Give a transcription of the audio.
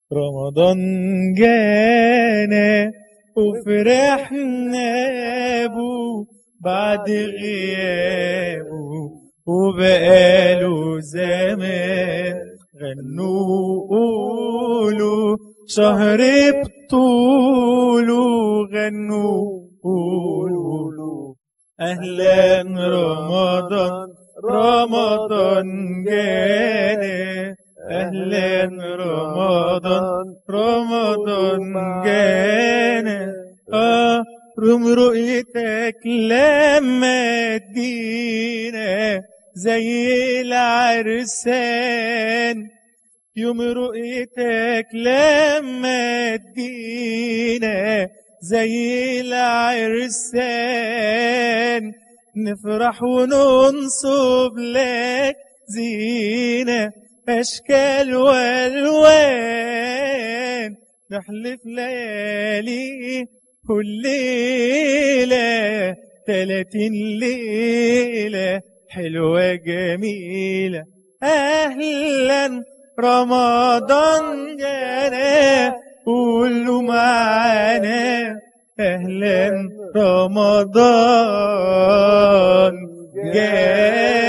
رمضان جانا وفرحنا بو بعد غيابه وبقاله زمان. غنوا قولوا شهر بطوله، غنوا قولوا أهلا رمضان، رمضان جانا، أهلا رمضان، رمضان جانا. رم رؤيتك لما تدينا زي العرسان، يوم رؤيتك لما تدينا زي العرسان، نفرح وننصب لك زينة أشكال والوان، نحلف ليالي كل ليلة 30 ليلة حلوة جميلة. أهلا رمضان جانا، قولوا معانا أهلا رمضان جانا.